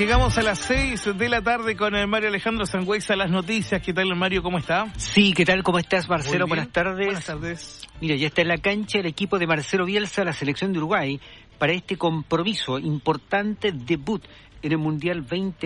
Llegamos a las 6 de la tarde con el Mario Alejandro Sangüesa, las noticias. ¿Qué tal, Mario? ¿Cómo está? Sí, ¿qué tal? ¿Cómo estás, Marcelo? Buenas tardes. Buenas tardes. Mira, ya está en la cancha el equipo de Marcelo Bielsa, la selección de Uruguay, para este compromiso importante debut en el Mundial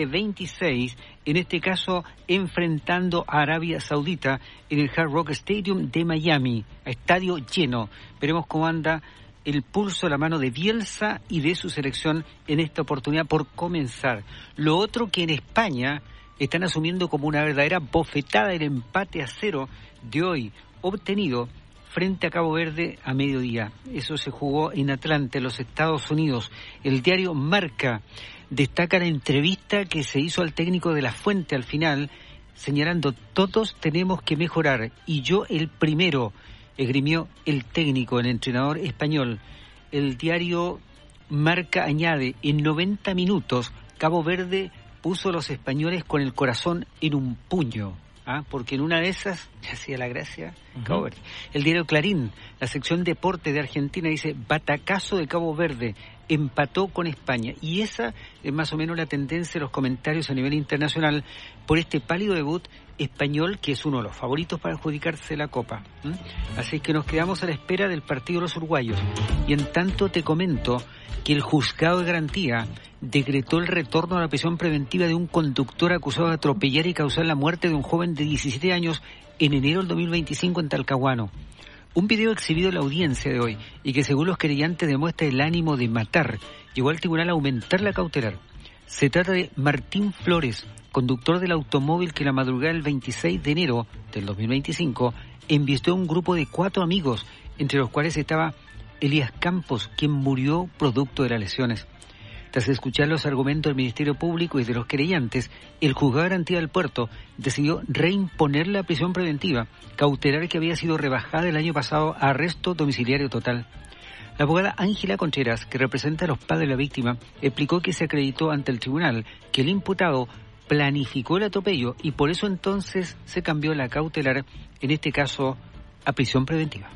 2026, en este caso enfrentando a Arabia Saudita en el Hard Rock Stadium de Miami, a estadio lleno. Veremos cómo anda el pulso a la mano de Bielsa y de su selección en esta oportunidad por comenzar. Lo otro que en España están asumiendo como una verdadera bofetada el empate a 0 de hoy, obtenido frente a Cabo Verde a mediodía. Eso se jugó en Atlanta, en los Estados Unidos. El diario Marca destaca la entrevista que se hizo al técnico de La Fuente al final, señalando: todos tenemos que mejorar, y yo el primero, esgrimió el técnico, el entrenador español. El diario Marca añade: en 90 minutos Cabo Verde puso a los españoles con el corazón en un puño, porque en una de esas le hacía la gracia Cabo Verde. El diario Clarín, la sección deporte de Argentina, dice: batacazo de Cabo Verde, empató con España. Y esa es más o menos la tendencia de los comentarios a nivel internacional por este pálido debut español, que es uno de los favoritos para adjudicarse la Copa. Así que nos quedamos a la espera del partido de los uruguayos. Y en tanto te comento que el juzgado de garantía decretó el retorno a la prisión preventiva de un conductor acusado de atropellar y causar la muerte de un joven de 17 años en enero del 2025 en Talcahuano. Un video exhibido en la audiencia de hoy y que, según los querellantes, demuestra el ánimo de matar, llevó al tribunal a aumentar la cautelar. Se trata de Martín Flores, conductor del automóvil que la madrugada del 26 de enero del 2025 embistió a un grupo de 4 amigos, entre los cuales estaba Elías Campos, quien murió producto de las lesiones. Tras escuchar los argumentos del Ministerio Público y de los querellantes, el juzgado de garantía del Puerto decidió reimponer la prisión preventiva cautelar que había sido rebajada el año pasado a arresto domiciliario total. La abogada Ángela Contreras, que representa a los padres de la víctima, explicó que se acreditó ante el tribunal que el imputado planificó el atropello y por eso entonces se cambió la cautelar, en este caso a prisión preventiva.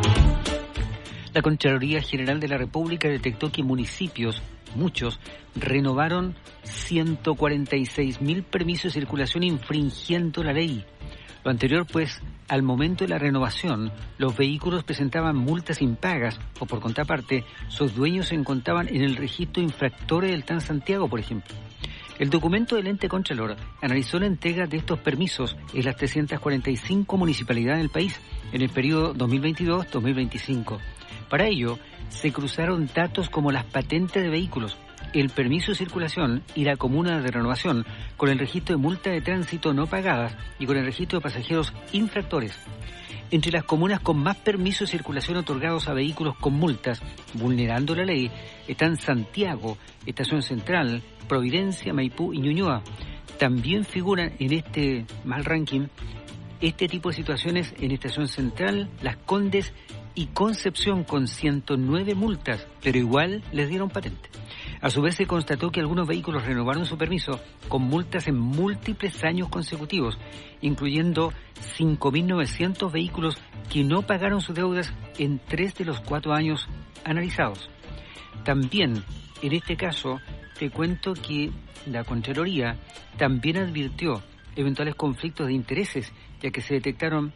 La Contraloría General de la República detectó que municipios, muchos, renovaron 146.000 permisos de circulación infringiendo la ley. Lo anterior, pues, al momento de la renovación, los vehículos presentaban multas impagas o, por contraparte, sus dueños se encontraban en el registro de infractores del TAN Santiago, por ejemplo. El documento del ente Contralor analizó la entrega de estos permisos en las 345 municipalidades del país en el periodo 2022-2025. Para ello, se cruzaron datos como las patentes de vehículos, el permiso de circulación y la comuna de renovación, con el registro de multas de tránsito no pagadas y con el registro de pasajeros infractores. Entre las comunas con más permisos de circulación otorgados a vehículos con multas, vulnerando la ley, están Santiago, Estación Central, Providencia, Maipú y Ñuñoa. También figuran en este mal ranking este tipo de situaciones en Estación Central, Las Condes y Concepción, con 109 multas, pero igual les dieron patente. A su vez se constató que algunos vehículos renovaron su permiso con multas en múltiples años consecutivos, incluyendo 5.900 vehículos que no pagaron sus deudas en 3 de los 4 años analizados. También, en este caso, te cuento que la Contraloría también advirtió eventuales conflictos de intereses, ya que se detectaron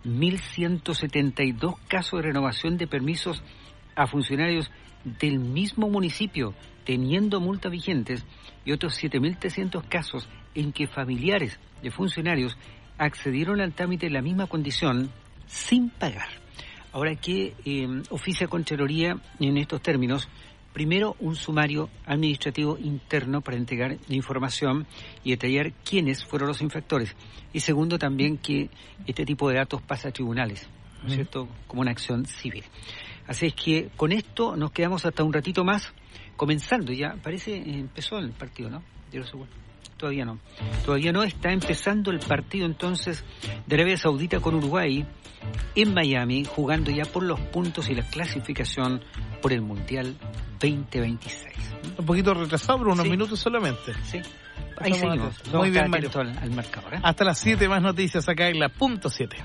1.172 casos de renovación de permisos a funcionarios del mismo municipio, teniendo multas vigentes, y otros 7.300 casos en que familiares de funcionarios accedieron al trámite en la misma condición sin pagar. Ahora, ¿qué oficia Contraloría en estos términos? Primero, un sumario administrativo interno para entregar la información y detallar quiénes fueron los infractores. Y segundo, también que este tipo de datos pasa a tribunales, ¿no es cierto?, como una acción civil. Así es que con esto nos quedamos hasta un ratito más, comenzando ya. Parece empezó el partido, ¿no? Todavía no. Todavía no está empezando el partido entonces de Arabia Saudita con Uruguay en Miami, jugando ya por los puntos y la clasificación por el Mundial 2026. Un poquito retrasado, pero unos minutos solamente. Sí. Ahí seguimos. Muy bien, Mario. Al marcador, ¿eh? Hasta las 7 más noticias acá en la punto 7.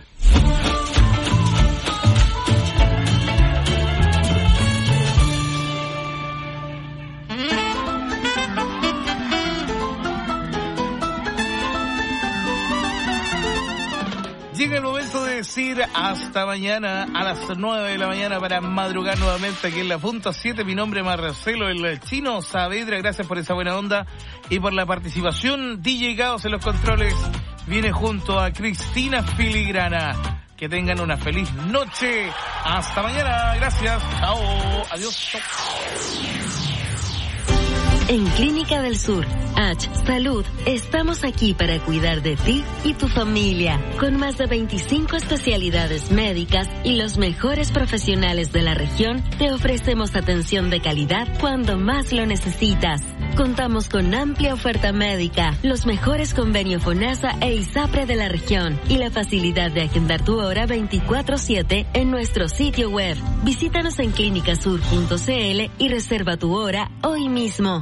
decir hasta mañana a las 9 de la mañana para madrugar nuevamente aquí en la punta 7. Mi nombre es Marcelo, el Chino Saavedra. Gracias por esa buena onda y por la participación. DJ Gaos en los controles viene junto a Cristina Filigrana. Que tengan una feliz noche. Hasta mañana. Gracias. Chao. Adiós. Chao. En Clínica del Sur, H Salud, estamos aquí para cuidar de ti y tu familia, con más de 25 especialidades médicas y los mejores profesionales de la región. Te ofrecemos atención de calidad cuando más lo necesitas. Contamos con amplia oferta médica, los mejores convenios FONASA e ISAPRE de la región y la facilidad de agendar tu hora 24/7 en nuestro sitio web. Visítanos en clinicasur.cl y reserva tu hora hoy mismo.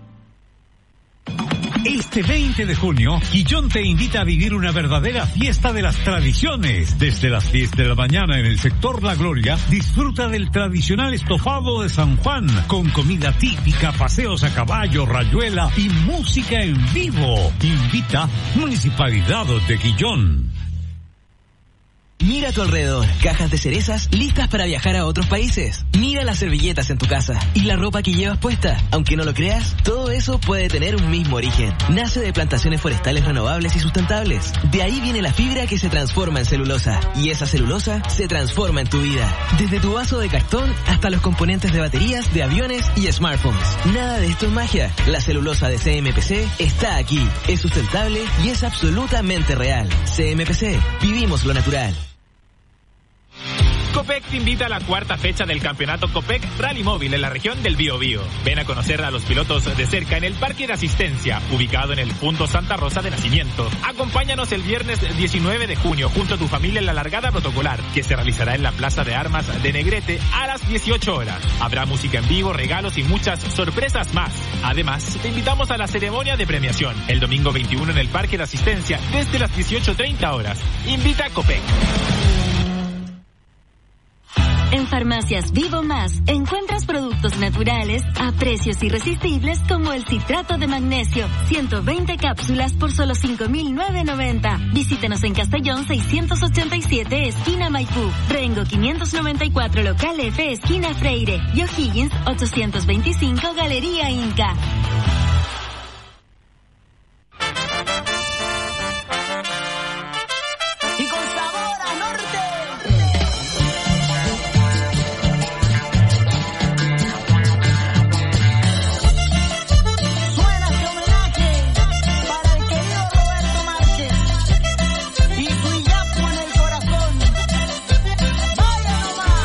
Este 20 de junio, Quillón te invita a vivir una verdadera fiesta de las tradiciones. Desde las 10 de la mañana en el sector La Gloria, disfruta del tradicional estofado de San Juan, con comida típica, paseos a caballo, rayuela y música en vivo. Invita Municipalidad de Quillón. Mira a tu alrededor, cajas de cerezas listas para viajar a otros países. Mira las servilletas en tu casa y la ropa que llevas puesta. Aunque no lo creas, todo eso puede tener un mismo origen. Nace de plantaciones forestales renovables y sustentables. De ahí viene la fibra que se transforma en celulosa. Y esa celulosa se transforma en tu vida. Desde tu vaso de cartón hasta los componentes de baterías, de aviones y smartphones. Nada de esto es magia. La celulosa de CMPC está aquí. Es sustentable y es absolutamente real. CMPC, vivimos lo natural. Copec te invita a la cuarta fecha del campeonato Copec Rally Móvil en la región del Biobío. Ven a conocer a los pilotos de cerca en el Parque de Asistencia, ubicado en el punto Santa Rosa de Nacimiento. Acompáñanos el viernes 19 de junio junto a tu familia en la largada protocolar, que se realizará en la Plaza de Armas de Negrete a las 18 horas. Habrá música en vivo, regalos y muchas sorpresas más. Además, te invitamos a la ceremonia de premiación, el domingo 21 en el Parque de Asistencia, desde las 18:30 horas. Invita a Copec. En Farmacias Vivo Más encuentras productos naturales a precios irresistibles como el citrato de magnesio, 120 cápsulas por solo 5.990. Visítanos en Castellón 687, esquina Maipú, Rengo 594, local F, esquina Freire, y O'Higgins 825, Galería Inca.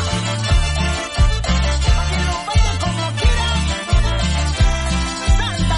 Santa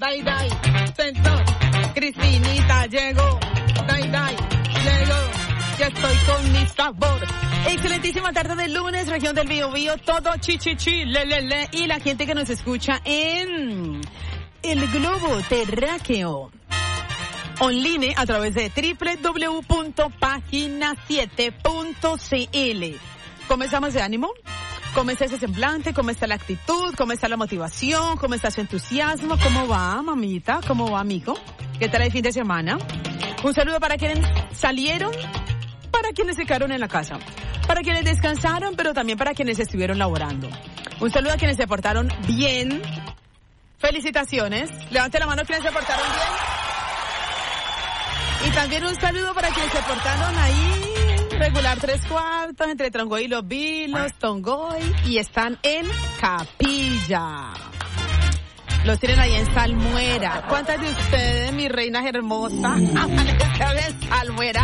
Dai, dai, sentó. Cristinita llegó. Dai, dai, llegó. Ya estoy con mi sabor. Excelentísima tarde de lunes, región del Biobío, todo chichichi, le. Y la gente que nos escucha en el globo terráqueo online a través de www.pagina7.cl. ¿Cómo estamos de ánimo? ¿Cómo está ese semblante? ¿Cómo está la actitud? ¿Cómo está la motivación? ¿Cómo está su entusiasmo? ¿Cómo va, mamita? ¿Cómo va, amigo? ¿Qué tal el fin de semana? Un saludo para quienes salieron, para quienes se quedaron en la casa, para quienes descansaron, pero también para quienes estuvieron laborando. Un saludo a quienes se portaron bien. Felicitaciones. Levante la mano quienes se portaron bien. Y también un saludo para quienes se portaron ahí, regular 3/4, entre Trongoy y Los Vilos, Tongoy, y están en Capilla. Los tienen ahí en Salmuera. ¿Cuántas de ustedes, mis reinas hermosas, están en Salmuera?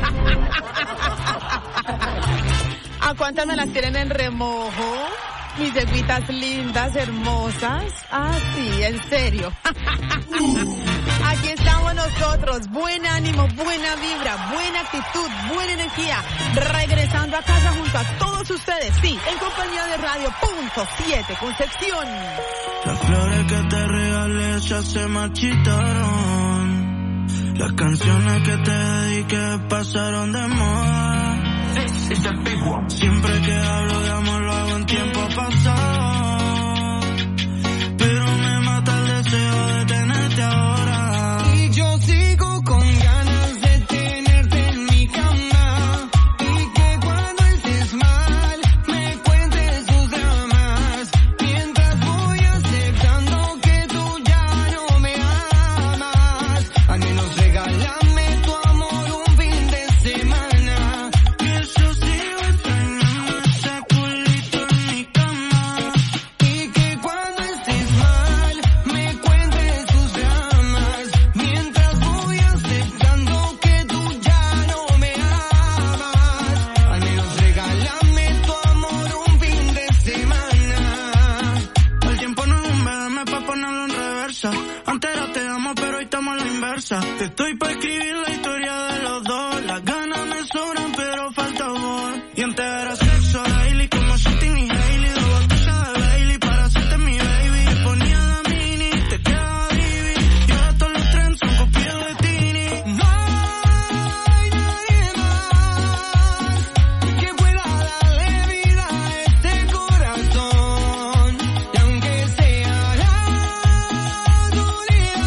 ¿A cuántas me las tienen en Remojo? Mis yeguitas lindas, hermosas. Ah, sí, en serio. Aquí estamos nosotros. Buen ánimo, buena vibra, buena actitud, buena energía. Regresando a casa junto a todos ustedes. Sí, en compañía de Radio Punto 7 Concepción. Las flores que te regalé ya se marchitaron. Las canciones que te dediqué pasaron de moda. Siempre que hablo de amor lo hago en tiempo pasado, pero me mata el deseo de tenerte ahora. Y yo sigo con ganas de tenerte en mi cama, y que cuando estés mal me cuentes tus dramas, mientras voy aceptando que tú ya no me amas. Al menos regálame tu amor un fin de semana. Te estoy pa' escribir la historia de los dos. Las ganas me sobran pero falta amor. Y antes era sexo daily como Justin y Hailey. 2 botellas de Bailey para hacerte mi baby. Te ponía la mini, te quedaba divi. Y ahora todos los trends son copiados de Tini. No hay nadie más que pueda darle vida a este corazón. Y aunque sea la soledad,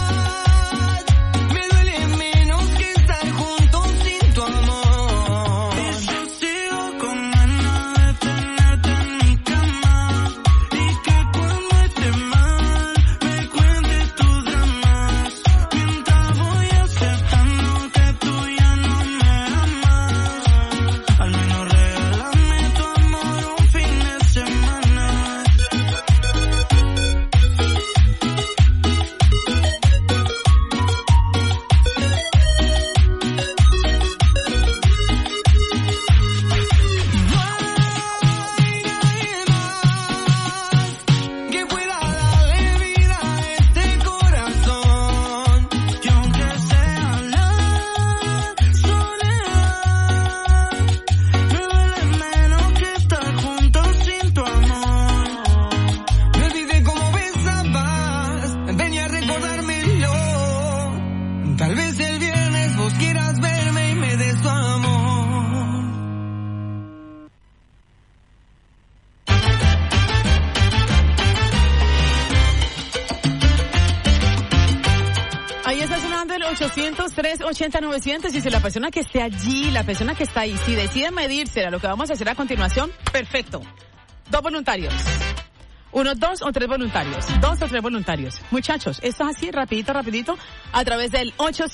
Ahí está sonando el 800-380-900. Y si la persona que esté allí, la persona que está ahí, si decide medirse a lo que vamos a hacer a continuación, perfecto. 2 voluntarios. 1, 2 o 3 voluntarios. 2 o 3 voluntarios. Muchachos, esto es así, rapidito, a través del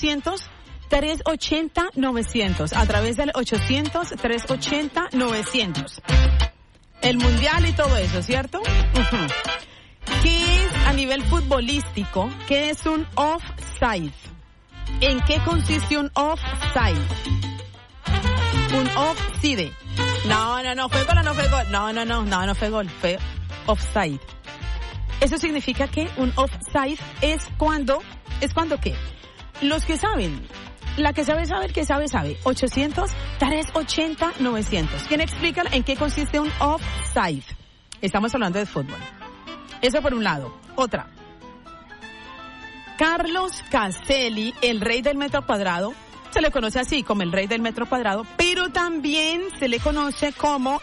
800-380-900. A través del 800-380-900. El mundial y todo eso, ¿cierto? Uh-huh. ¿Qué es a nivel futbolístico? ¿Qué es un offside? ¿En qué consiste un offside? Un offside. No, fue gol o no fue gol. No fue gol, fue offside. Eso significa que un offside es cuando ¿qué? Los que saben, la que sabe, el que sabe. 800-380-900. ¿Quién explica en qué consiste un offside? Estamos hablando de fútbol. Eso por un lado. Otra. Carlos Caselli, el rey del metro cuadrado, se le conoce así como el rey del metro cuadrado, pero también se le conoce como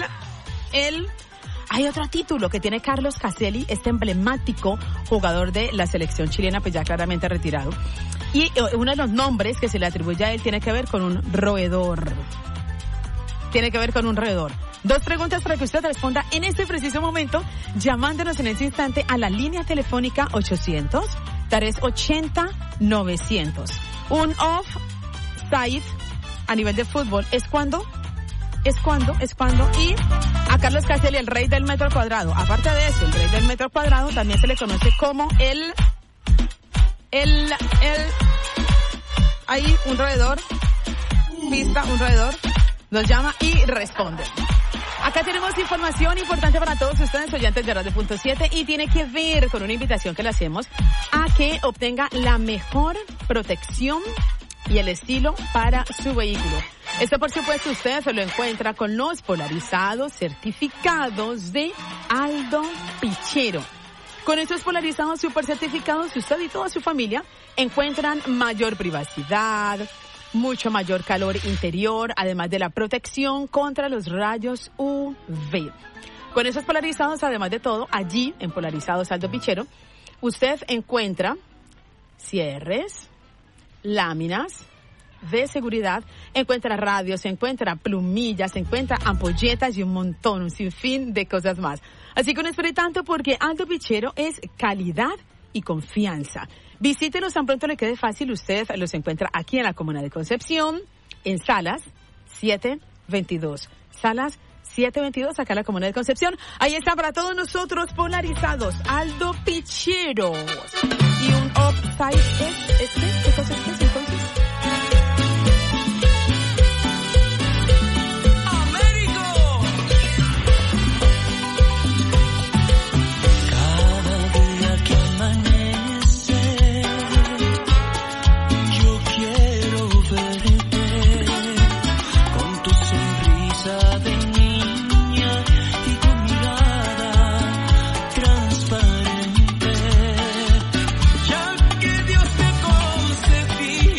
hay otro título que tiene Carlos Caselli, este emblemático jugador de la selección chilena, pues ya claramente retirado. Y uno de los nombres que se le atribuye a él tiene que ver con un roedor. Dos preguntas para que usted responda en este preciso momento, llamándonos en este instante a la línea telefónica 800-380-900. Un offside a nivel de fútbol es cuando y a Carlos Caselli, el rey del metro cuadrado. Aparte de eso, el rey del metro cuadrado también se le conoce como hay un roedor, un roedor, nos llama y responde. Acá tenemos información importante para todos ustedes, oyentes de Radio.7, y tiene que ver con una invitación que le hacemos a que obtenga la mejor protección y el estilo para su vehículo. Esto, por supuesto, usted se lo encuentra con los polarizados certificados de Aldo Pichero. Con estos polarizados super certificados, usted y toda su familia encuentran mayor privacidad, mucho mayor calor interior, además de la protección contra los rayos UV. Con esos polarizados, además de todo, allí en Polarizados Aldo Pichero, usted encuentra cierres, láminas de seguridad, encuentra radios, encuentra plumillas, encuentra ampolletas y un sinfín de cosas más. Así que no espere tanto, porque Aldo Pichero es calidad y confianza. Visítenos tan pronto le quede fácil. Usted los encuentra aquí en la Comuna de Concepción, en Salas 722. Salas 722, acá en la Comuna de Concepción. Ahí está para todos nosotros, polarizados, Aldo Pichero. Y un offside es ¿qué cosa es entonces? Ya que Dios te concedió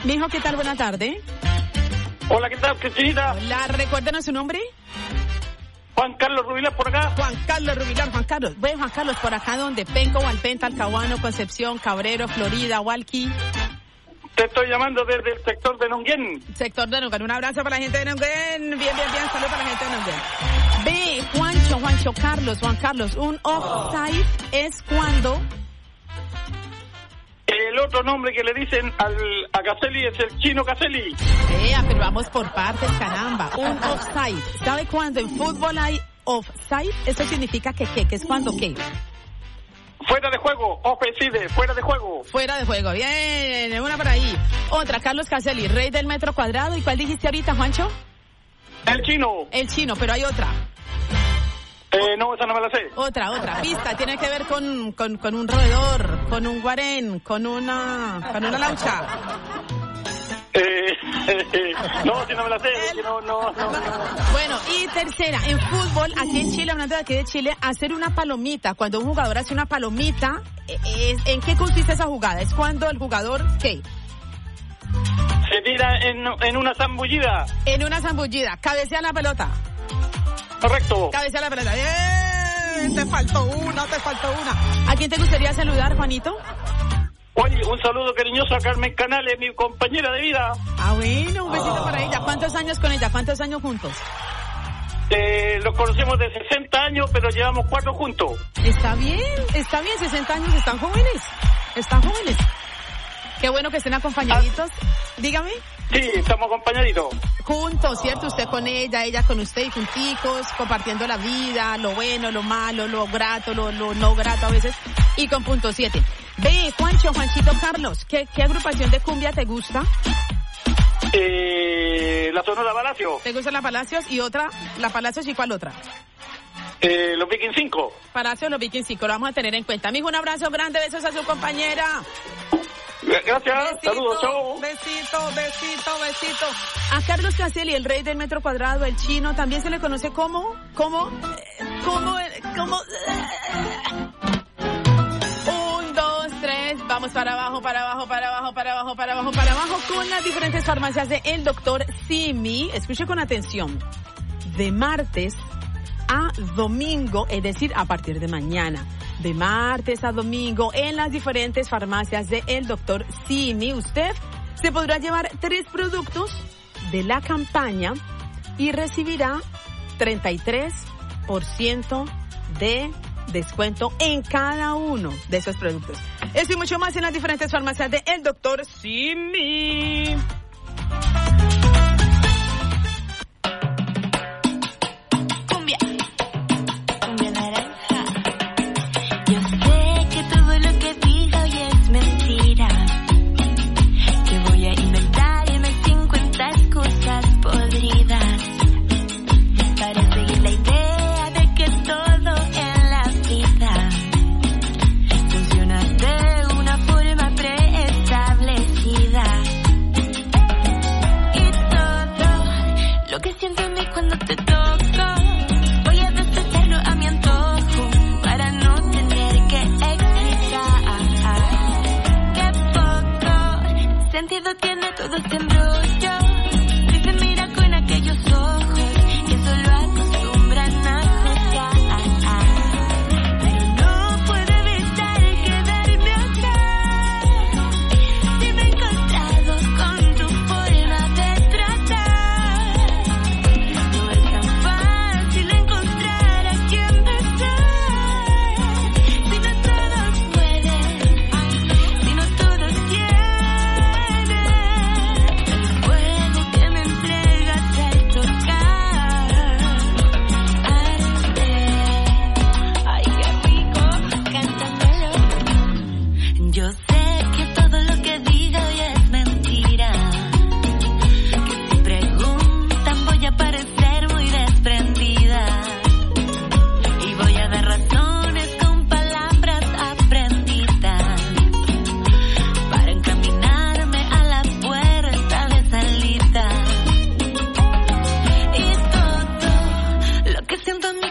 Mijo, ¿qué tal? Buena tarde. Hola, ¿qué tal, Cristinita? Hola, recuérdenos su nombre. Juan Carlos Rubilar por acá. Juan Carlos Rubilar, Juan Carlos. Bueno, Juan Carlos, ¿por acá dónde? Penco, Valpenta, Alcahuano, Concepción, Cabrero, Florida, Hualqui. Te estoy llamando desde el sector de Nonguén. Sector de Nonguén. Un abrazo para la gente de Nonguén. Bien. Saludos para la gente de Nonguén. B, Juancho, Juan Carlos. Un offside es cuando... El otro nombre que le dicen a Caselli es el chino Caselli. Pero vamos por partes, caramba. Un offside. ¿Sabe cuándo en fútbol hay offside? Eso significa que ¿qué? ¿Qué es cuando qué? Fuera de juego, offside, fuera de juego. Fuera de juego, bien, una por ahí. Otra, Carlos Caselli, rey del metro cuadrado. ¿Y cuál dijiste ahorita, Juancho? El chino. El chino, pero hay otra. No, esa no me la sé. Otra pista, tiene que ver con un roedor, con un guarén, con una laucha. No, si no me la sé. No. Bueno, y tercera, en fútbol, aquí en Chile, hablando de aquí de Chile, hacer una palomita. Cuando un jugador hace una palomita, ¿en qué consiste esa jugada? ¿Es cuando el jugador qué? Se tira en una zambullida. En una zambullida, cabecea la pelota. Correcto. Cabecea la pelota. Te faltó una. ¿A quién te gustaría saludar, Juanito? Oye, un saludo cariñoso a Carmen Canales, mi compañera de vida. Bueno, un besito para ella. ¿Cuántos años con ella? ¿Cuántos años juntos? Los conocemos de 60 años, pero llevamos 4 juntos. Está bien, 60 años, están jóvenes. Qué bueno que estén acompañaditos. Dígame. Sí, estamos acompañaditos. Juntos, ¿cierto? Usted con ella con usted y junticos, compartiendo la vida, lo bueno, lo malo, lo grato, lo no grato a veces, y con punto 7. Ve, Juanchito Carlos, ¿qué agrupación de cumbia te gusta? La Sonora Palacio. ¿Te gusta la Palacios? Y otra, la Palacios, ¿y cuál otra? Los Vikings 5. Palacios, los Vikings 5, lo vamos a tener en cuenta. Amigo, un abrazo grande, besos a su compañera. Gracias, besito, saludos, chao. Besito. A Carlos Caselli, el rey del metro cuadrado, el chino, también se le conoce como 1, 2, 3, vamos para abajo, con las diferentes farmacias de El Doctor Simi. Escuche con atención. De martes a domingo, es decir, a partir de mañana, de martes a domingo, en las diferentes farmacias de El Doctor Simi, usted se podrá llevar 3 productos de la campaña y recibirá 33% de descuento en cada uno de esos productos. Eso y mucho más en las diferentes farmacias de El Doctor Simi.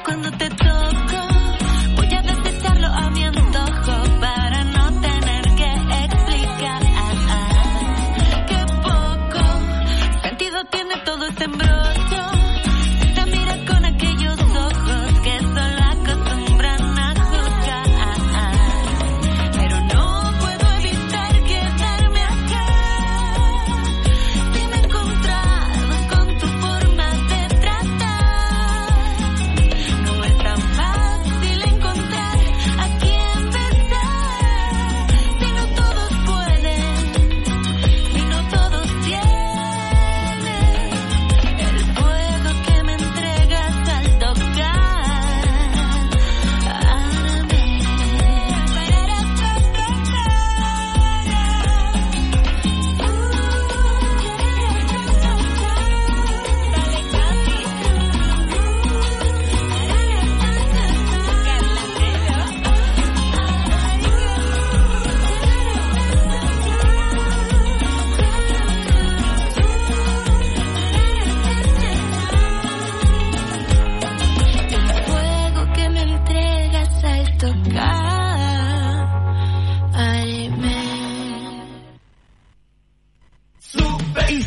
Cuando te toco, voy a desecharlo a mi antojo para no tener que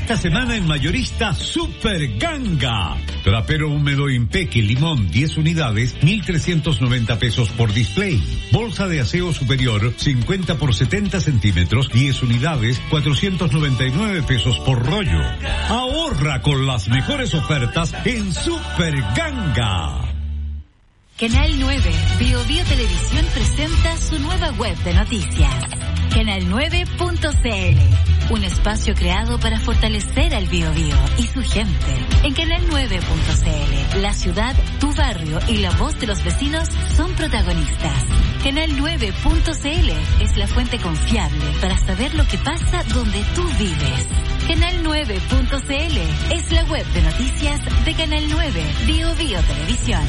Esta semana en mayorista Super Ganga. Trapero húmedo Impeque Limón 10 unidades, 1.390 pesos por display. Bolsa de aseo superior 50 por 70 centímetros, 10 unidades, 499 pesos por rollo. Ahorra con las mejores ofertas en Super Ganga. Canal 9, Bio Bio Televisión presenta su nueva web de noticias. Canal9.cl, un espacio creado para fortalecer al Bio Bio y su gente. En Canal9.cl, la ciudad, tu barrio y la voz de los vecinos son protagonistas. Canal9.cl es la fuente confiable para saber lo que pasa donde tú vives. Canal9.cl es la web de noticias de Canal 9, Bio Bio Televisión.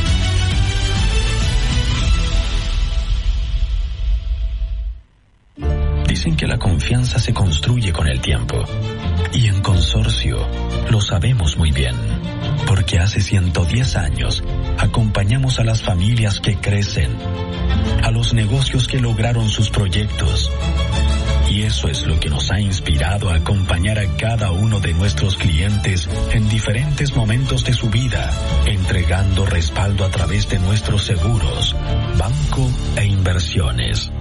Dicen que la confianza se construye con el tiempo. Y en Consorcio lo sabemos muy bien. Porque hace 110 años acompañamos a las familias que crecen, a los negocios que lograron sus proyectos. Y eso es lo que nos ha inspirado a acompañar a cada uno de nuestros clientes en diferentes momentos de su vida, entregando respaldo a través de nuestros seguros, banco e inversiones.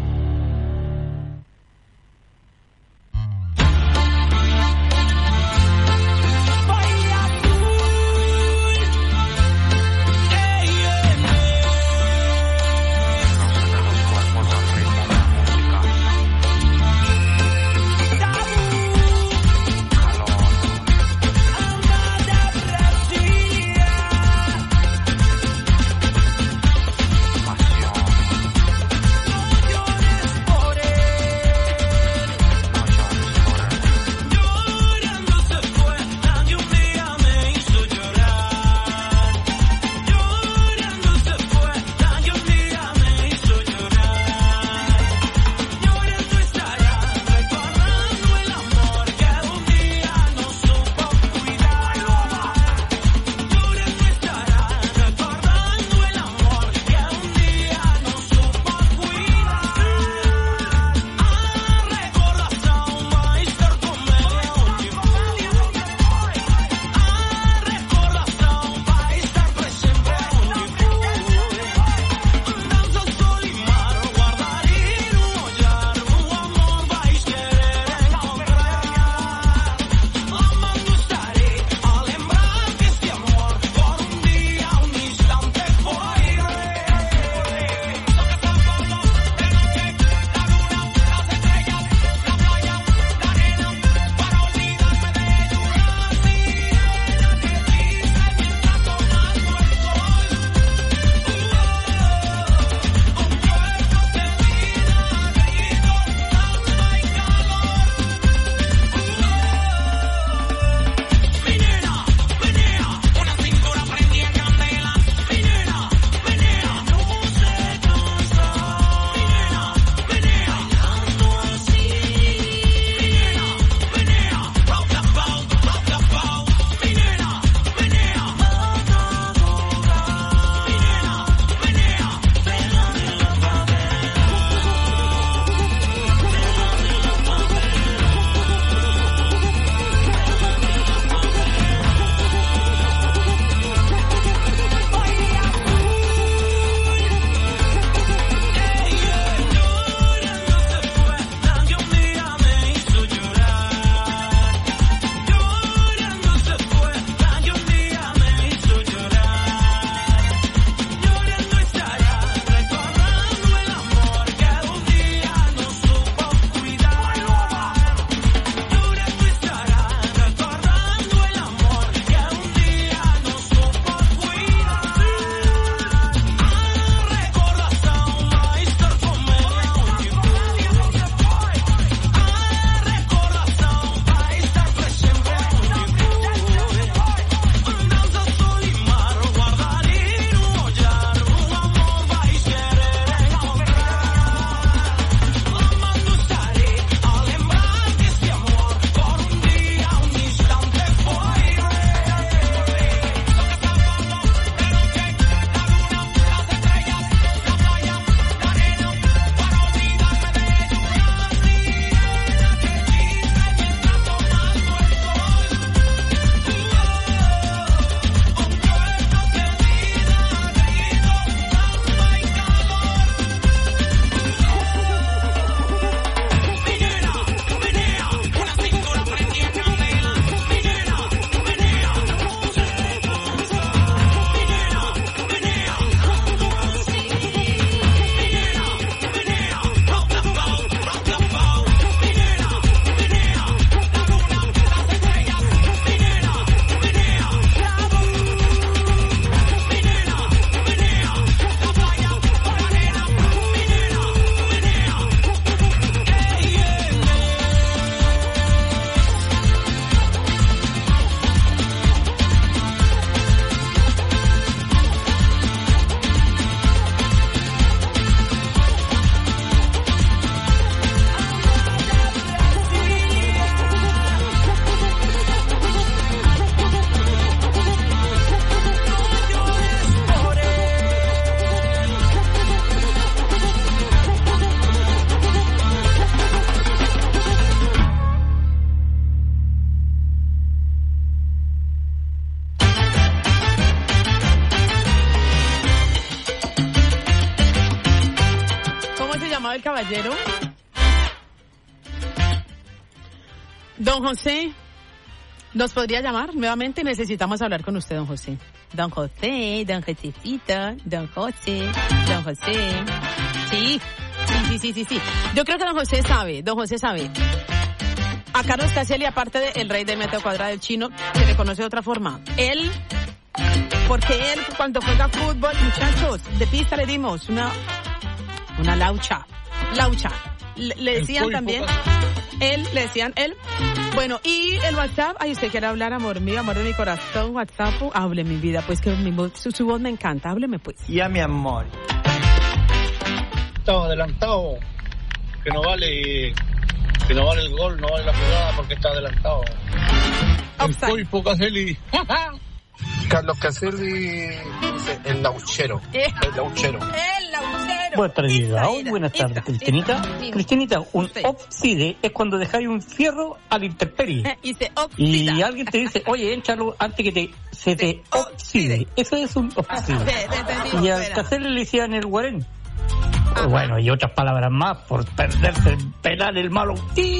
Don José, ¿nos podría llamar nuevamente? Necesitamos hablar con usted, don José. Don José, don Josecito, don José, don José. Sí. Yo creo que don José sabe. A Carlos Caselli, aparte de el rey del metro cuadrado del chino, se le conoce de otra forma. Porque él cuando juega fútbol, muchachos, de pista le dimos una laucha. Le decían también, le decían él. Bueno, y el WhatsApp, ay, usted quiere hablar, amor mío, amor de mi corazón, WhatsApp, hable mi vida, pues que su voz me encanta, hábleme pues. Ya, mi amor. Estaba adelantado, que no vale el gol, no vale la jugada porque está adelantado. El Coipo Caselli. Carlos Caselli dice el lauchero. El lauchero. Buenas tardes, buenas tardes, Cristinita. Cristinita, un ópside es cuando dejáis un fierro a la intemperie. Y alguien te dice, oye, échalo antes que se te ópside. Eso es un ópside. Y al Caselli le decían el guarén. Bueno, y otras palabras más por perderse el penal el malo.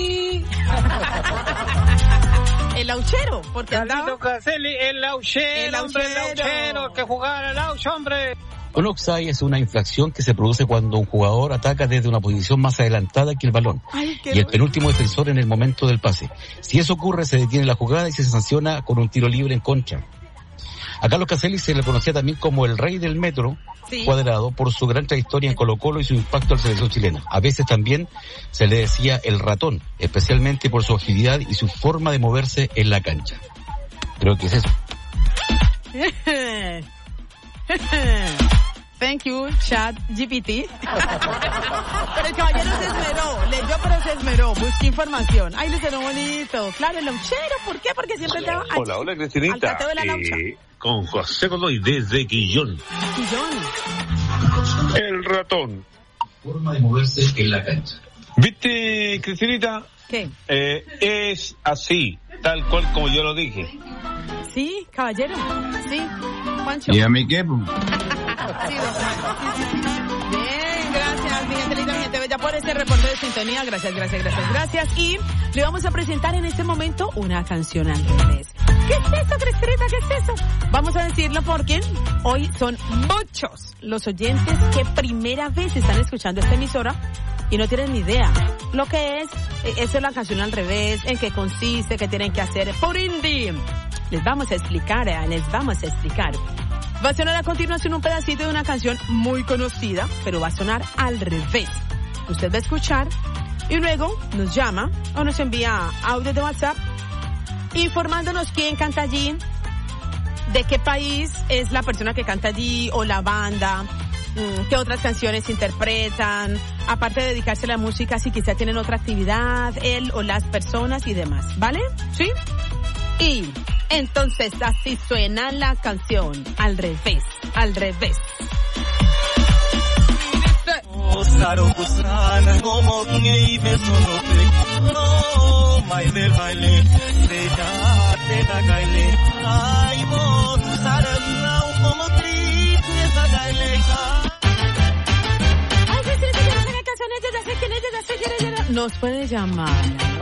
El lauchero, porque andaba... Caselli, el lauchero, que jugara el laucho, hombre. Un offside es una infracción que se produce cuando un jugador ataca desde una posición más adelantada que el balón y el penúltimo defensor en el momento del pase. Si eso ocurre, se detiene la jugada y se sanciona con un tiro libre en contra. A Carlos Caselli se le conocía también como el rey del metro cuadrado por su gran trayectoria en Colo-Colo y su impacto en la selección chilena. A veces también se le decía el ratón, especialmente por su agilidad y su forma de moverse en la cancha. Creo que es eso. Thank you, Chat GPT. Pero el caballero se esmeró, leyó pero se esmeró, busqué información. Ay, le quedó bonito. Claro, el lauchero, ¿por qué? Porque siempre estaba hola, Cristinita. Al cateo de la laucha. Con José Godoy desde Quillón. El ratón. Forma de moverse en la cancha. ¿Viste, Cristinita? ¿Qué? Es así, tal cual como yo lo dije. Sí, caballero. Sí, Juancho. ¿Y a mí qué? Bien, gracias, mi gente linda, mi gente bella, por ese reporte de sintonía. Gracias. Y le vamos a presentar en este momento una canción al revés. ¿Qué es eso, Cristina? ¿Qué es eso? Vamos a decirlo porque hoy son muchos los oyentes que primera vez están escuchando esta emisora y no tienen ni idea lo que es. Esa es la canción al revés, en qué consiste, qué tienen que hacer. Por ende, les vamos a explicar. Va a sonar a continuación un pedacito de una canción muy conocida, pero va a sonar al revés. Usted va a escuchar y luego nos llama o nos envía audio de WhatsApp informándonos quién canta allí, de qué país es la persona que canta allí o la banda, qué otras canciones interpretan, aparte de dedicarse a la música, si quizá tienen otra actividad, él o las personas y demás, ¿vale? ¿Sí? Y entonces así suena la canción, al revés. Nos puede llamar al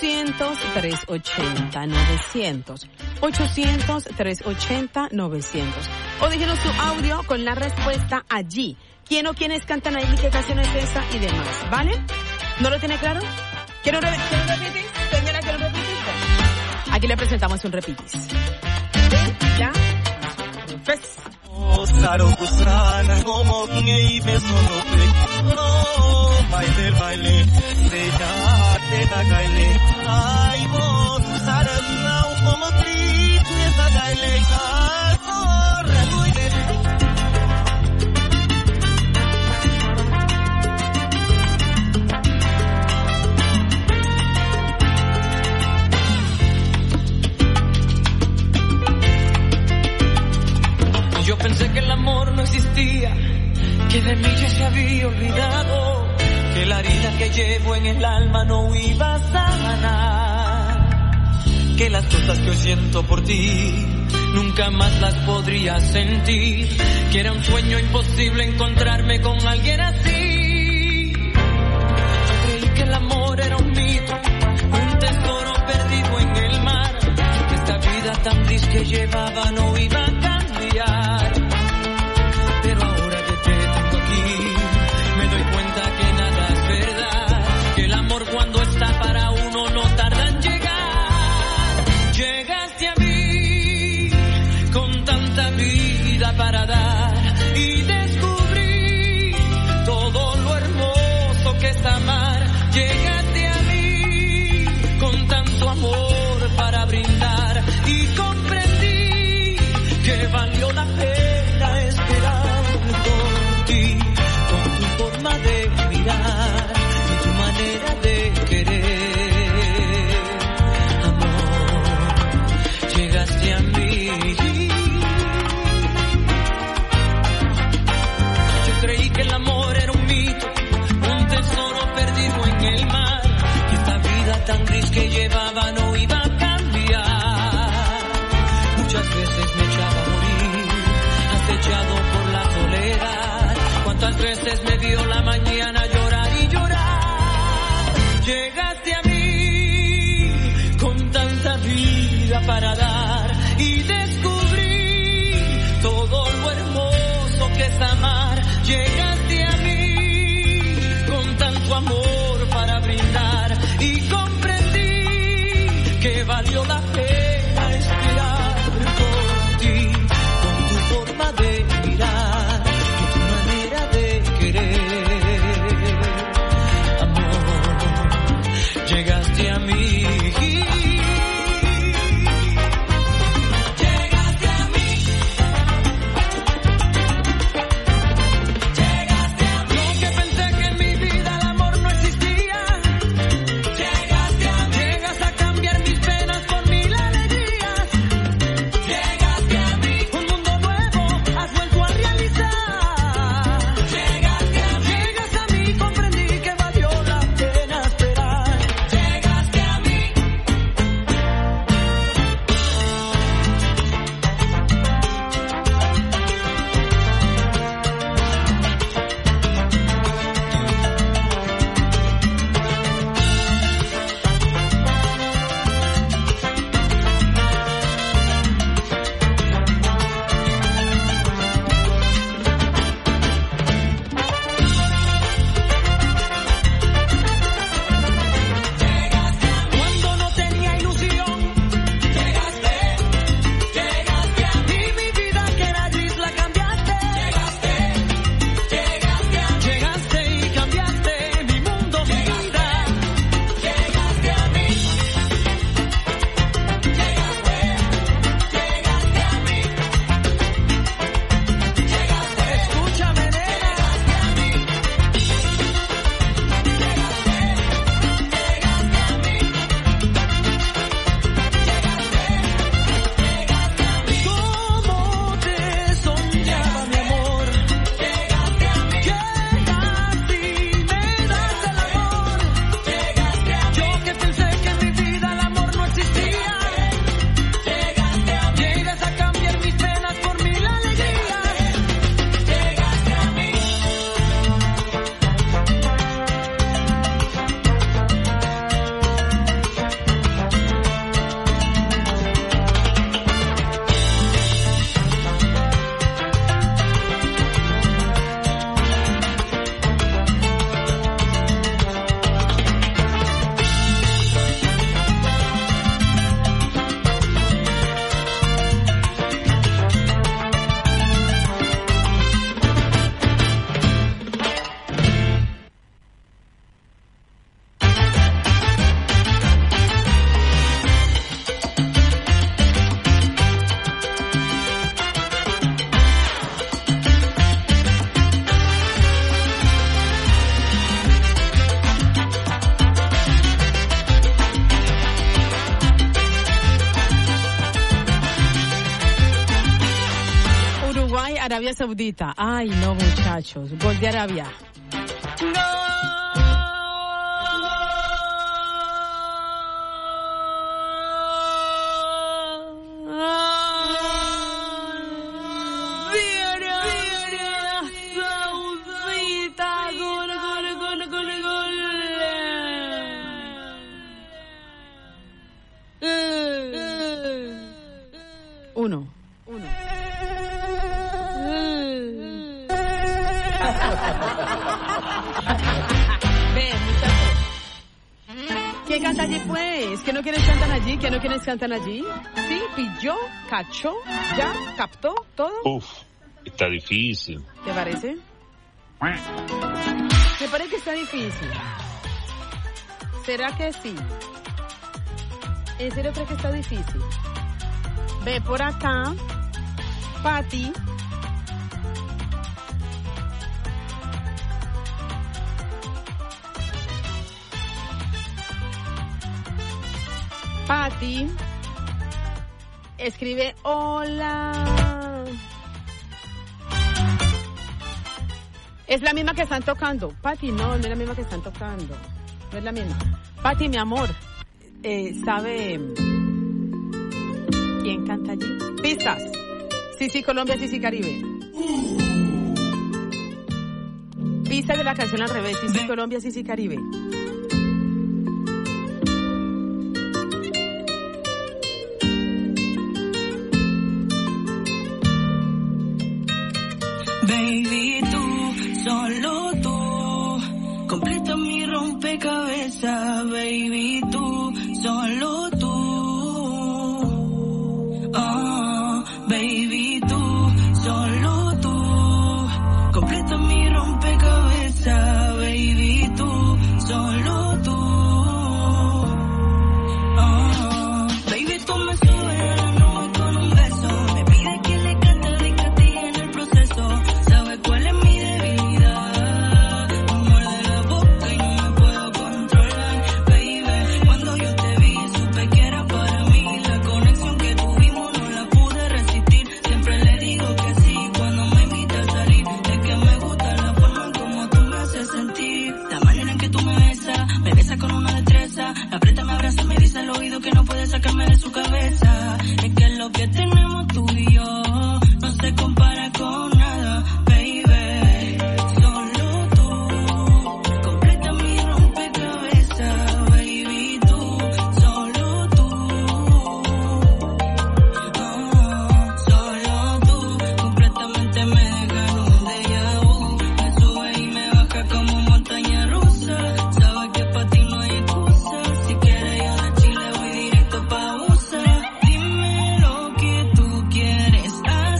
800-380-900. 800-380-900. O déjenos su audio con la respuesta allí. ¿Quién o quiénes cantan ahí? ¿Qué canción es esa? Y demás, ¿vale? ¿No lo tiene claro? ¿Quiero repetir? Señora, ¿quiero repetir? Aquí le presentamos un repitis. ¿Sí? ¿Ya? Pues. Yo pensé que el amor no existía, que de mí ya se había olvidado, que la herida que llevo en el alma no iba a sanar, que las cosas que hoy siento por ti nunca más las podría sentir, que era un sueño imposible encontrarme con alguien así. Yo creí que el amor era un mito, un tesoro perdido que llevaba no iba a cambiar. Pero ahora que te tengo aquí, me doy cuenta que nada es verdad, que el amor cuando está para uno no tarda en llegar. Llegaste a mí con tanta vida para dar y descubrí todo lo hermoso que es amar. Llegaste a mí con tanto amor para brindar y comprendí que valió la pena esperar por ti, con tu forma de mirar y tu manera de querer. Amor, llegaste a mí. Yo creí que el amor era un mito, un tesoro perdido en el mar, que esta vida tan gris que llevaba no iba a cambiar. Muchas veces me echaba a morir, acechado por la soledad. Cuántas veces me vio la mañana llorar y llorar. Llegaste a mí con tanta vida para dar y descubrí todo lo hermoso que es amar. Llegaste a mí con tanto amor para brindar y comprendí que valió la pena esperar por ti, con tu forma de mirar y tu manera de querer. Amor, llegaste a mí. Llegaste a mí. Llegaste a mí. Yo que pensé que en mi vida el amor no existía. Llegaste a mí. Llegas a cambiar mis penas por mil alegrías. Llegaste a mí. Un mundo nuevo has vuelto a realizar. Llegaste a mí. Llegas a mí, comprendí que valió la pena esperar. Llegaste a mí. Cuando no tenía ilusión, llegaste a mí. Mi vida que era gris la cambiaste. Llegaste a mí. Llegaste y cambiaste mi mundo, mi vida. Llegaste a mí. Llegaste a mí. Escúchame, nena. Llegaste a mí. Cómo te soñaba, mi amor. Llegaste a mí. Llegaste y me das el amor. Llegaste a mí. Yo que pensé que en mi vida el amor no existía. Llegaste a mí. Llegas a cambiar mis penas por mil alegrías. Llegaste a mí. Uruguay, Arabia Saudita. Ay, no, muchachos. Gol de Arabia. 1. Ve, muchachos. ¿Quién canta allí, pues? ¿Qué no quienes cantan allí? ¿Qué no quienes cantan allí? ¿Sí? ¿Pilló? ¿Cachó? ¿Ya? ¿Captó? ¿Todo? Uf, está difícil. ¿Te parece? ¿Te parece que está difícil? ¿Será que sí? ¿En serio crees que está difícil? Ve por acá, Pati. Pati escribe hola. Es la misma que están tocando. Pati, no es la misma que están tocando. No es la misma. Pati, mi amor, ¿sabe quién canta allí? Pistas. Sí, Colombia, sí, Caribe. Pistas de la canción al revés. Sí, Colombia, sí, Caribe. Baby, tú, solo tú, completa mi rompecabezas. Baby, tú, solo tú. Oh, baby, tú, solo tú, completa mi rompecabezas. Baby, tú, solo tú. Oh, baby, tú me subes a la nube con un beso. Me pide que le cante de Castilla en el proceso. Sabe cuál es mi debilidad. Me muerde la boca y no me puedo controlar. Baby, cuando yo te vi supe que era para mí. La conexión que tuvimos no la pude resistir. Siempre le digo que sí cuando me invita a salir. Es que me gusta la forma en como tú me haces sentir. La manera en que tú me besas con una destreza. Me aprieta, me abraza, me dice al oído que no puede sacarme de su cabeza. Es que lo que tenemos tú y yo no se compara con nada, baby. Solo tú, completa mi rompecabezas, baby, tú, solo tú. Oh, solo tú, completamente me deja en un déjà vu. Me sube y me baja como montaña rusa. Sabes que para ti no hay excusa. Si quieres yo de Chile voy directo pa' USA. Dime lo que tú quieres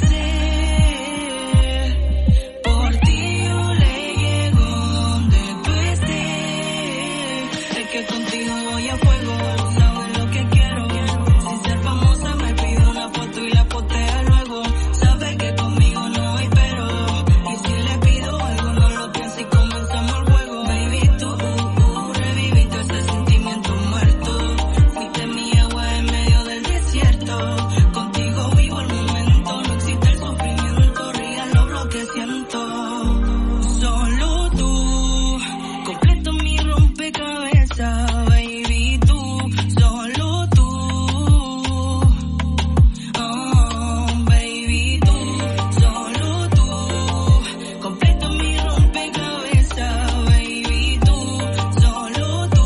hacer. Por ti yo le llego donde tú estés. Es que contigo voy a fuego. Sabes lo que quiero. Si ser famosa me pido una foto y la postea luego. Sabes que conmigo no hay pero. Y si le pido algo no lo pienso y comenzamos el juego. Baby, tú reviviste ese sentimiento muerto. Fuiste mi agua en medio del desierto. Contigo vivo el momento. No existe el sufrimiento. Real lo que siento. Solo tú, completo mi rompecabezas. Baby, tú, solo tú. Oh, baby, tú, solo tú, completo mi rompecabezas. Baby, tú, solo tú.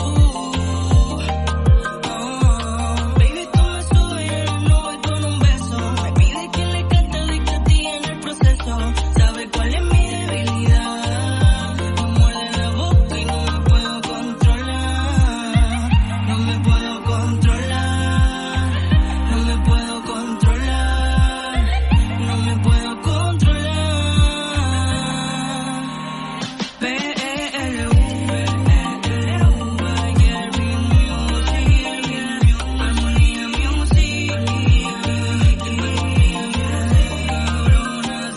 Oh, baby, tú me subes a la nube con un beso. Me pide que le cante de Castilla en el proceso. Sabe cuál es mi debilidad. Me muerde la boca y no me puedo controlar. No me puedo controlar. No me puedo controlar. No me puedo controlar. B-E-L-U, Jerry Music, Armonía Music, cabronas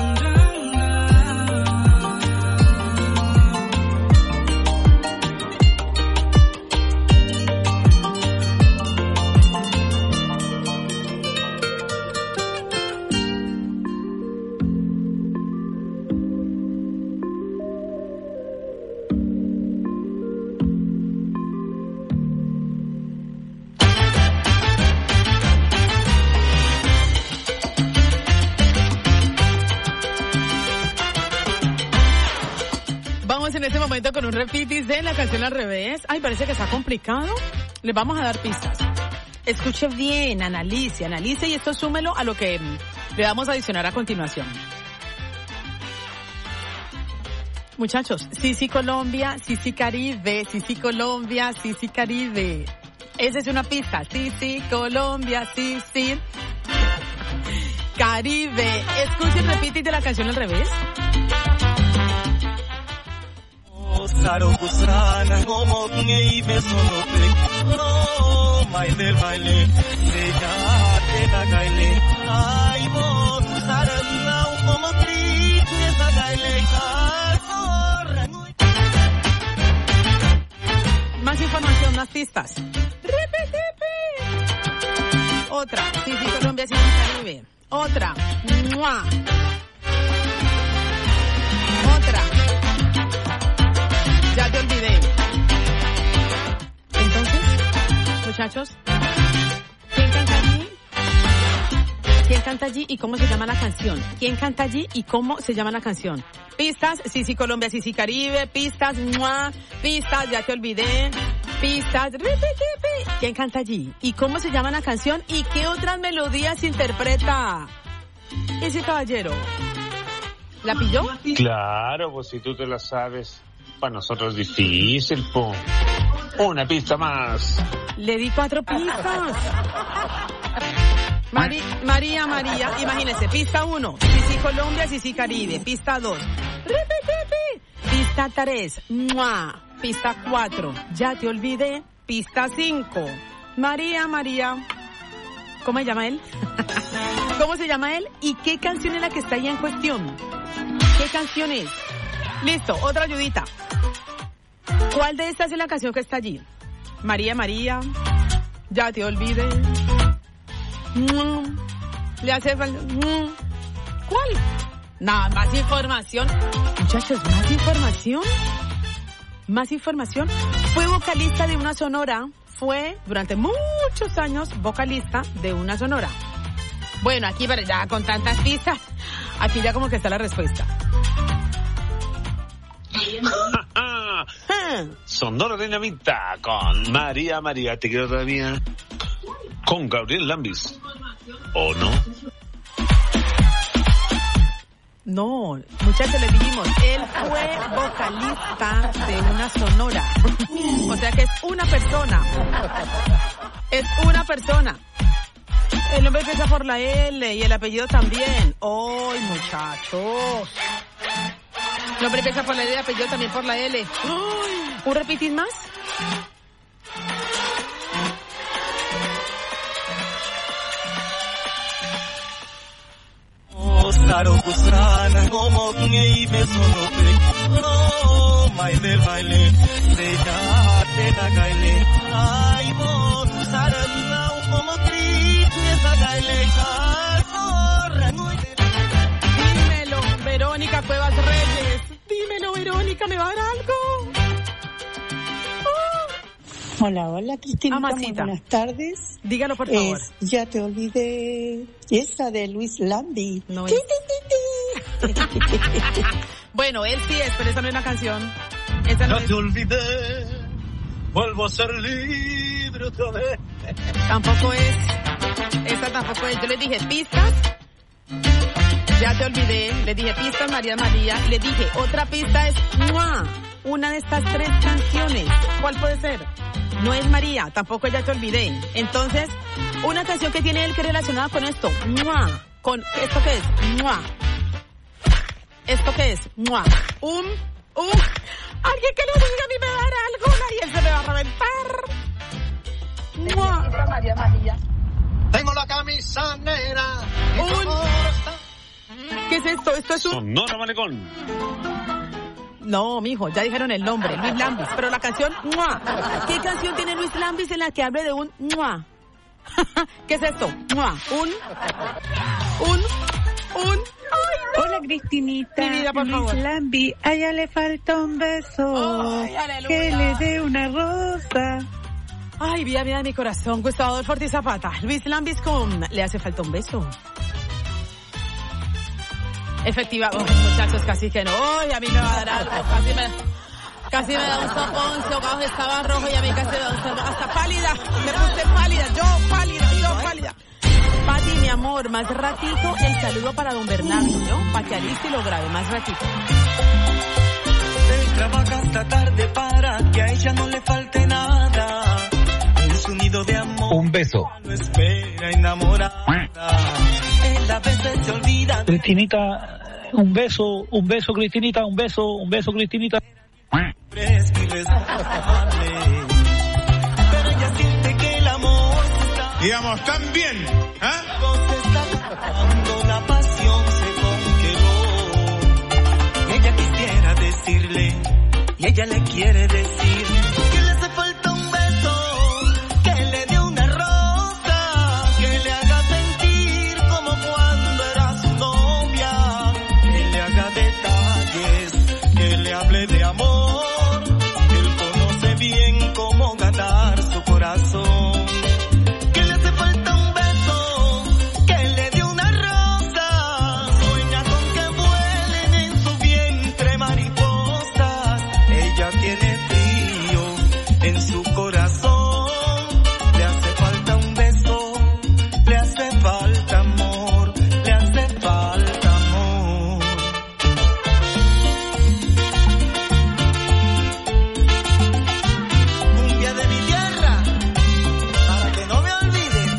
Vamos en este momento con un repitis de la canción al revés. Ay, parece que está complicado. Les vamos a dar pistas. Escuche bien, analice y esto súmelo a lo que le vamos a adicionar a continuación. Muchachos, sí Colombia, sí Caribe, sí Colombia, sí Caribe. Esa es una pista. Sí Colombia, sí Caribe. Escuche y repite la canción al revés. Más información, más pistas. Otra. Sí Colombia, sí Caribe. Otra. ¡Mua! Otra. Ya te olvidé. Entonces, muchachos, ¿quién canta allí? ¿Quién canta allí y cómo se llama la canción? ¿Quién canta allí y cómo se llama la canción? Pistas, sí Colombia, sí Caribe. Pistas, ¡mua! Pistas, ya te olvidé. Pistas, ¿quién canta allí? ¿Y cómo se llama la canción? ¿Y qué otras melodías interpreta ese caballero? ¿La pilló? Claro, pues si tú te la sabes, para nosotros es difícil, po. Una pista más. Le di 4 pistas. María, imagínese, pista 1, sí Colombia, sí Caribe. Pista 2, pista 3, ¡mua! Pista 4, ya te olvidé. Pista 5, María. ¿Cómo se llama él? ¿Cómo se llama él? ¿Y qué canción es la que está ahí en cuestión? ¿Qué canción es? Listo, otra ayudita. ¿Cuál de estas es la canción que está allí? María, ya te olvidé. Le hace falta. ¿Cuál? Nada, más información. Muchachos, más información. Fue vocalista de una sonora. Fue durante muchos años vocalista de una sonora. Bueno, aquí ya con tantas pistas, aquí ya como que está la respuesta. Sonora Dinamita con María, te quiero todavía. Con Gabriel Lambis. ¿O no? No, muchachos, les dijimos, él fue vocalista de una sonora. O sea que es una persona. El nombre empieza por la L y el apellido también. ¡Ay, muchachos! El nombre empieza por la L y el apellido también por la L. ¡Ay! ¿Un repitín más? Dímelo, Verónica Cuevas Reyes. Dímelo, Verónica, ¿me va a dar algo? Hola, Cristina. Muy buenas tardes. Dígalo, por favor. Ya te olvidé. Esa de Luis Lambis. No es. Bueno, él sí es, pero esa no es la canción. Esa no ya te olvidé. Vuelvo a ser libre otra vez. Tampoco es. Esa tampoco es. Yo les dije pistas. Ya te olvidé. Les dije pistas, María. Y les dije, otra pista es ¡mua! Una de estas 3 canciones. ¿Cuál puede ser? No es María, tampoco Ya te olvidé. Entonces, una canción que tiene él que relacionada con esto. ¡Mua! Con ¿esto qué es? ¡Mua! ¿Esto qué es? ¡Mua! Alguien que lo diga, a mí me va a dar algo y él se me va a reventar. ¡Mua! María. Tengo la camisa negra. ¿Qué es esto? Esto es un... Sonora Malecón. No, mijo, ya dijeron el nombre, Luis Lambis, pero la canción, ¡mua! ¿Qué canción tiene Luis Lambis en la que hable de un ¡mua! ¿Qué es esto? ¡Mua! ¡Ay, no! Hola, Cristinita. Mi vida, por Luis favor. Lambis, a ella le falta un beso. Ay, aleluya. Que le dé una rosa. Ay, vida de mi corazón, Gustavo Adolfo Ortiz Zapata. Luis Lambis con Le hace falta un beso. Efectiva, muchachos, casi que no. Ay, a mí me va a dar algo. Casi me da un sopón, su ojo estaba rojo y a mí casi me da un sopón. Hasta pálida, me puse pálida, yo amor, más ratito el saludo para don Bernardo, ¿no? Para que aliste y lo grabe, más ratito. Él trabaja hasta tarde para que a ella no le falte nada. En su nido de amor. Un beso. Lo espera enamorada. Él a veces se olvida. Cristinita, un beso, Cristinita, un beso, Cristinita. Es irresponsable. Pero ella siente que el amor está. Digamos, tan bien, ¿ah? Cuando la pasión se congeló, ella quisiera decirle, y ella le quiere decir, que le hace falta un beso, que le dé una rosa, que le haga sentir como cuando era su novia, que le haga detalles, que le hable de amor, que él conoce bien cómo ganar su corazón. Que le hace falta un beso, que le dé una rosa, sueña con que vuelen en su vientre mariposas. Ella tiene frío en su corazón, le hace falta un beso, le hace falta amor, le hace falta amor. Cumbia de mi tierra, para que no me olvide.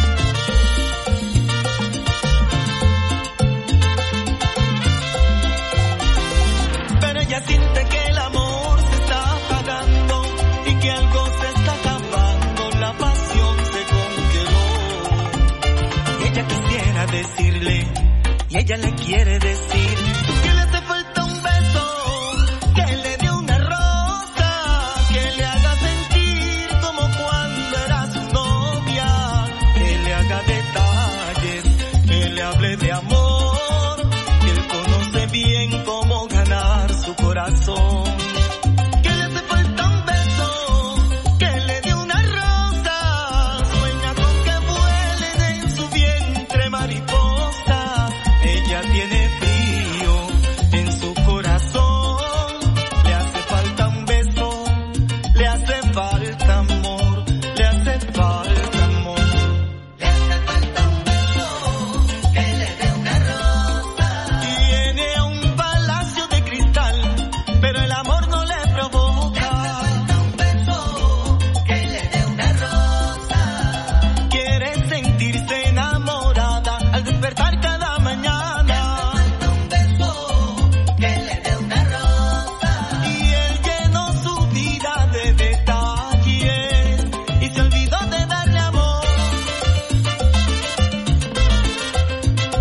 Pero ella siente que el amor se está apagando y que algo se está acabando, la pasión se congeló. Y ella quisiera decirle, y ella le quiere decir, que le hace falta un beso, que le dé una rosa, que le haga sentir como cuando era su novia, que le haga detalles, que le hable de amor, que él conoce bien cómo ganar su corazón. Que le hace falta un beso, que le dé una rosa, sueña con que vuelen en su vientre mariposas. Ella tiene frío en su corazón, le hace falta un beso, le hace falta